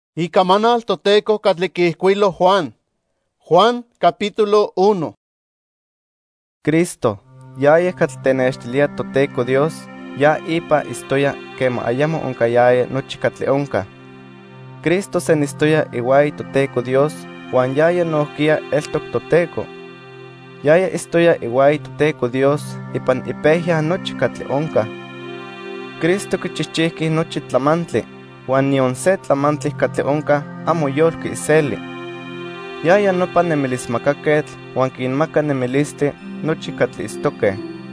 Icamanal toteco catliquihcuilo Juan capítulo 1. Cristo, yaya catlenextilia toteco Dios, ya ipa istoya quema ayamo oncayaya nochi catli onca. Cristo sen istoya iwai toteco Dios, Juan yaya nohkia eltoc toteco. Yaya istoya iwai toteco Dios, ipan ipehya nochi catli onca. Cristo kichichihki nochi tlamantli, Juan nion se tlamantli catli onca amo yolki iseli. Yaya nopa nemilismakaketl, Juan kinmaka nemilistli nochi catli istoque.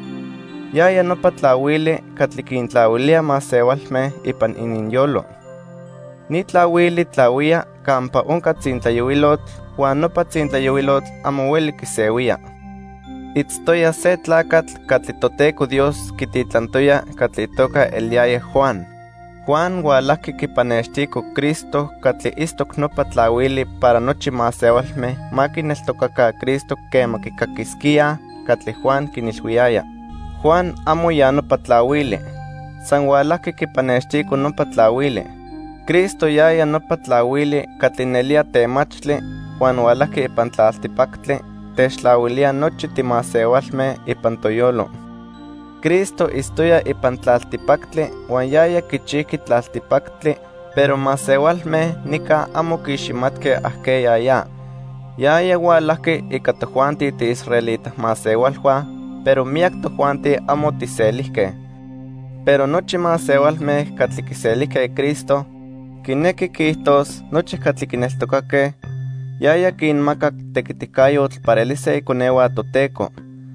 Yaya nopa tlawili catli kintlawilia masewalmeh ipan ininyolo. Ni tlawili tlawia campa onca tzintlayowilotl, Juan nopa tzintlayowilotl amo ueli kisewia. Itztoya se tlacatl catli toteco Dios kititlantoya catli itoca eliaya Juan. Juan hualahki kipanextico Cristo catli istok nopa tlawili para nochi masewalmeh makineltocaca Cristo quema kikakiskia catli Juan kinilhuiaya. Juan amo ya nopa tlawili, san hualahki kipanextico nopa tlawili. Cristo yaya nopa tlawili catli nelia temachtli, Juan hualahki ipan tlaltipactli techtlawilia nochi timasewalmeh ipan toyolo. Cristo istoya ipan tlaltipactli, Juan yaya kichihki tlaltipactli, pero masewalmeh nika amo kiximatke ahke yaya. Yaya hualahki ika tojuanti ti israelita masewalhua, pero miak tojuanti amo tiselihke. Pero nochi masewalmeh catli kiselihke Cristo, kineki kihtos nochi catli kineltokake, yaya kinmakak tekitikayotl para elise ikonewa toteco.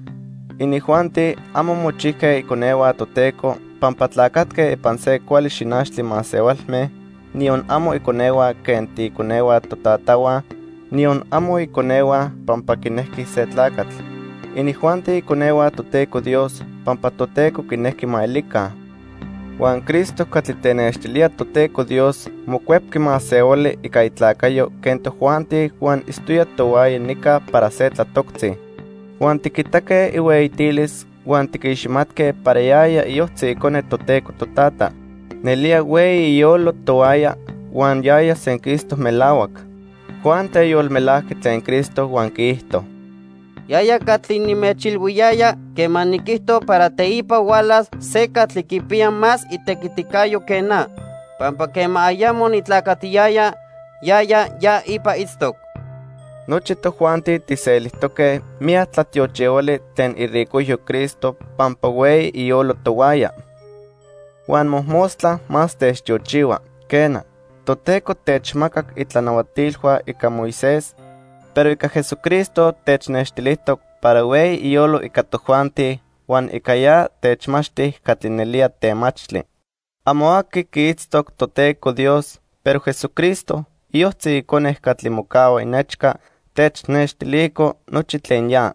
Inijuanti amo mochihke ikonewa toteco, pampa tlacatke ipan se kuali xinachtli masewalmeh, nion amo ikonewa ken ti ikonewa totatawa, nion amo ikonewa pampa kinehki se tlacatl. Inijuanti ikonewa toteco Dios, pampa toteco kinehki maelika. Juan Cristo catli tenextilia toteco Dios, mocuepki masewali ika itlacayo ken tojuanti Juan istoya towaya nika para se tlatoctzi. Juan tikitake iweitilis, Juan tikiximatke para yaya iyohtzi ikone toteco totata. Nelia wei iyolo towaya, Juan yaya sen Cristo melawak. Juan teyolmelahki tlen Cristo Juan kihto: Yaya catli nimechilhuiyaya quema nikihto para teipa hualas se catli kipia más itekitikayo que na, pampa quema ayamo nitlacatiyaya, yaya ya ipa itztok. Nochi tojuanti tiselihtoke miak tlatiochioli tlen irikoyo Cristo pampa wei iyolo towaya. Juan mohmostla más techtiochiwa, kena, toteco techmakak itlanauatilhua ika Moisés, pero ika Jesucristo technextilihtok para wei iyolo ika tojuanti, Juan ika ya techmachtih catli nelia temachtli. Amo aki kiitztok toteco Dios, pero Jesucristo, iyohtzi ikoneh catli mokawa inechka, technextiliko nochi tlen ya.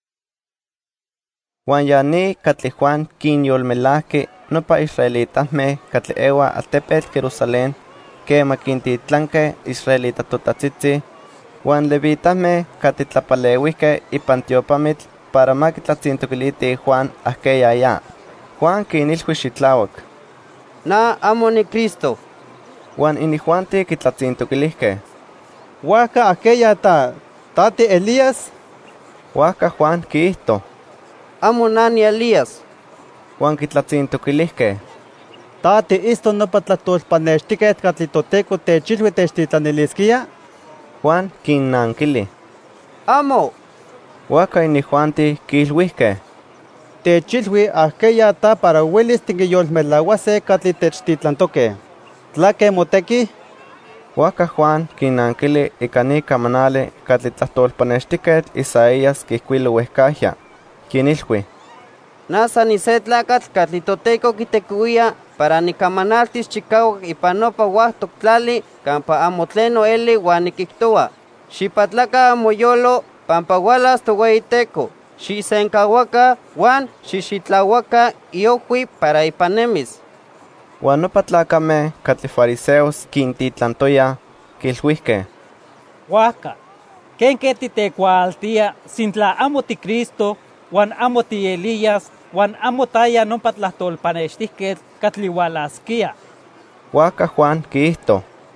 Juan ya ni catli Juan kinyolmelahki nopa israelitameh catli ewa altepetl Jerusalén, quema kintitlanke israelita totatzitzi, Juan levitameh catli tlapalewihke ipan tiopamitl para makitlatzintokiliti Juan ahke yaya. Juan kinilhui xitlawak: Na amo ni Cristo. Juan inijuanti kitlatzintokilihke: Huaca aquella tate Elías. Huaca Juan kihto: Amo nani Elías. Juan kitlatzintokilihke: Tate isto nopa tlatolpanextiquet catli toteco techilhui techtitlanelisquia. Juan kinnankili: Amo. Huaca inijuanti kilhuihke: Techilhui aquella para huelis tinquiyolmelauase catli techtitlantoque. Tlaque moteki. Huaca Juan kinnankili ika ni camanali catli tlahtolpanextiquet Isaías kihkuilo uehcahya, kinilhui: Nasa ni se tlacatl catli toteco kitekuia para nikamanaltis chikauak ipan nopa huahtok tlali campa amo tleno eli huan nikihtoa: Xipatlaka moyolo pampa hualas toweiteco, xisenkahuaca huan xixitlauaca iohui para ipanemis. Huan nopa tlacameh catli fariseos kintitlantoya, kilhuihke: Huaca, ¿kenque titekualtia sintla amo ti Cristo, huan amo ti Elías, huan amo taya nopa tlahtolpanextihquetl catli hualasquia? Huaca Juan kihto: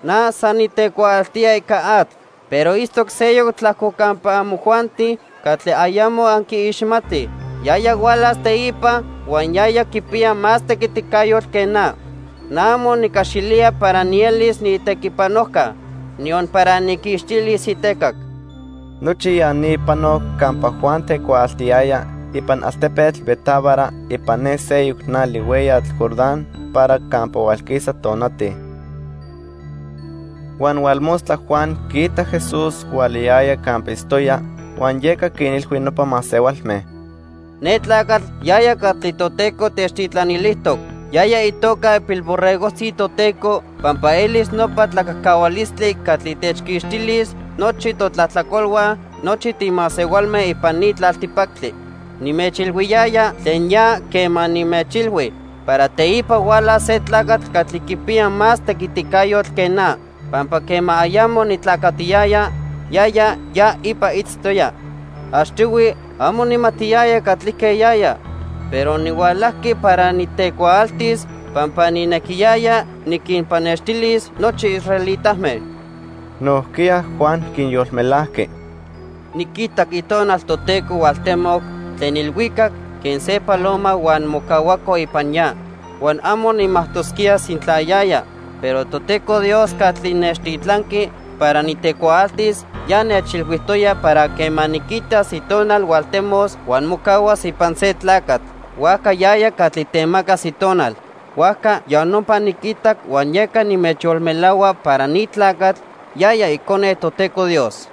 na sanitecualtia ika atl, pero istok seyo tlacocampa amujuanti, catle ayamo anki ishmati, yaya gualas teipa, wan yaya kipia más tequiticayot que na. Namo nikashilia para nielis ni tequipanoca, nion para nikixtilis itecak. Nochi ya ni pano campa Juan tecualtiaya, ipan altepetl Betábara, ipan ne seyuk nali weyatl Jordán, para campa walquisa tonati. Juan walmostla Juan quita Jesús waliaya campa istoya, Juan yeka kinilhui nopa masewalme. Netlacatl yaya catlitoteco techtitlanilitok, yaya itoca pilborregocitoteco, pampa elis nopa tlacacawalistli catlitechquixtilis, nochi totlatlacolwa, nochi timasewalme ipan nitlaltipactli. Nimechilhuiyaya tlen ya quema nimechilhui, para teipa wala se tlacatl catliquipia más tequiticayotl que na, pampa quema ayamo nitlacatiyaya, yaya ya ipa itztoya. Ashtiwi amo nimatiyaya catlique yaya, pero niwalahki para nitecualtis, pampa ninequiyaya niquinpanextilis nochi israelitasme. Nohkia Juan quinyolmelahki. Niquitak itonal toteco waltemoc, tlen ilhuicac, quien se paloma wan mocawako ipanya, wan amo nimahtosquia sintlayaya, pero toteco Dios catli nechtitlanki para nitecualtis, ya nechilhuistoya para que maniquitas itonal waltemos wan mocawas ipan se tlacat, huaca yaya catli temacas itonal, huaca ya nopa niquitak wan yeka nimecholmelaua para nitlacat, yaya icone toteco Dios.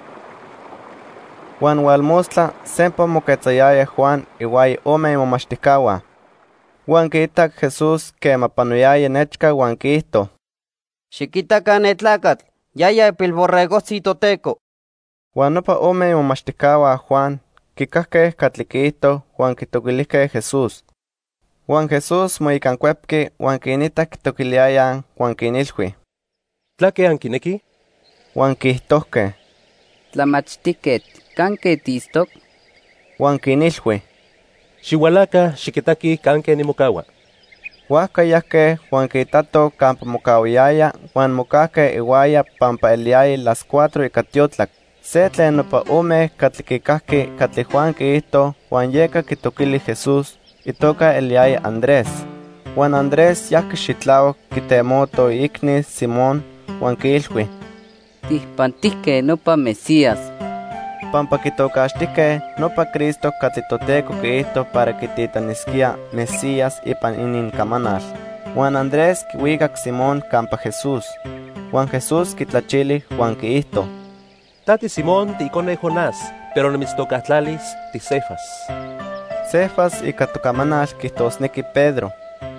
Juan walmostla sempa moquetzayaya Juan iwai ome momachtikawa. Juan quitak Jesús quema panoyaya nechka Juan quihto. Xiquitaca netlacatl, yaya pilborregocitoteco. Juan nopa ome momachtikawa Juan kikahke catli quihto Juan quitoquilihke Jesús. Juan Jesús moicancuepki Juan quinitak quitoquiliayan Juan quinilhui. ¿Tlaque anquineki? Juan quihtohke. Tlamachtiquet, canque tistok? Juan quinilhui. Xihualaca xiquitaki canque nimocaua. Huaca yahque Juan quitato campa mocauyaya, Juan mocahque iwaya pampa eliaya las 4 icatiotlak. Se tlen nopa ome catli quicahque catli Juan quihto, Juan yeka quitoquili Jesús, itoca eliaya Andrés. Juan Andrés yahque xitlao quitemoto ikni Simón, Juan quilhui. Tihpantisque nopa Mesías. Pampa quitocaxtique nopa Cristo catli toteco quihto para quititanisquia Mesías ipan inincamanal. Juan Andrés quiuicac Simón campa Jesús. Juan Jesús quitlachili Juan quihto. Tati Simón ti icone Jonás, pero nemitztocatlalis ti Cefas. Cefas ica tocamanal quihtosnequi Pedro.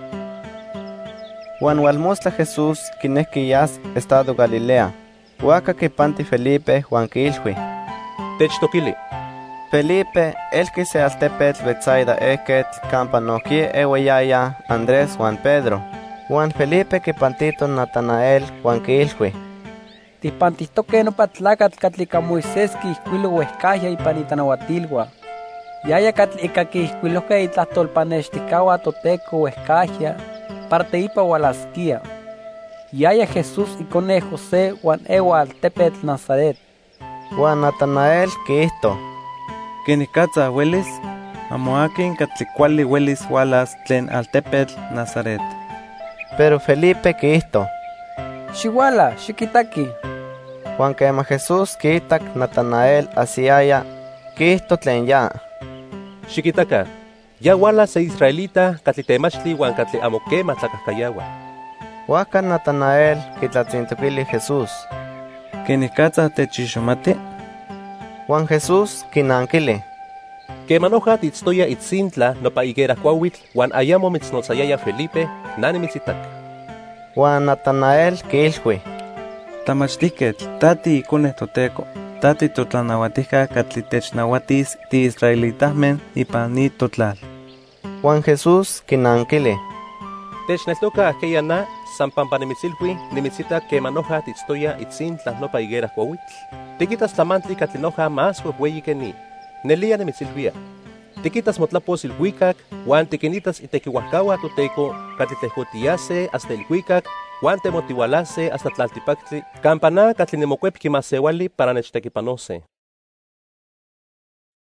Juan walmostla Jesús quinehqui yas estado Galilea. Huaca quipanti Felipe Juan quilhui. Techtoquili. Felipe, el que se altepetl Betsaida eket, campa noquie ewayaya Andrés Juan Pedro. Juan Felipe quipantito Natanael Juan quilhui. Tipantistoque nopa tlacatl catli ca Moisés quihcuilo huescaya ipan itanahuatilua. Yaya catli ica quihcuiloque itlahtolpanexticaua toteco huescaya, parte ipa hualasquia. Yaya Jesús icone José Juan ewa altepetl Nazaret. Juan Natanael quihto. Quenicatza huelis, amoaquin catlicuali huelis hualas tlen altepetl Nazaret. Pero Felipe quihto. Xihuala, xiquitaki. Juan quema Jesús quitac Natanael asiaya, quihto tlen ya. Xiquitaca, ya wala se israelita catli temachli huan catli amoque matlacahcayawa. Huaca Natanael quitlatzintoquili Jesús. Quenicatza techixomati. Juan Jesús quinanquili. Quemanoja titztoya itzintla nopa higuera cuauitl huan ayamo mitznotzayaya Felipe nanimitzitak. Juan Natanael quilhui. Tamachtiquet, tati icone toteco, tati totlanahuatija catli technahuatis ti israelitahmen ipan ni totlal. Juan Jesús quinanquili. Techneltoca aquella na san pampa nimitzilhui nimitzitak quemanoja titztoya itzintla nopa higuera cuauitl. Tiquitas tlamantli catlinoja más huehueyi que ni. Nelia nimitzilhuia. Tiquitas motlapos ilhuicac, huan tiquinitas itequihuacaua toteco, catlitejcotiase hasta ilhuicac, Juan temotihualase hasta tlaltipactli, campana catlinimocuepki masewali para nechtequipanose.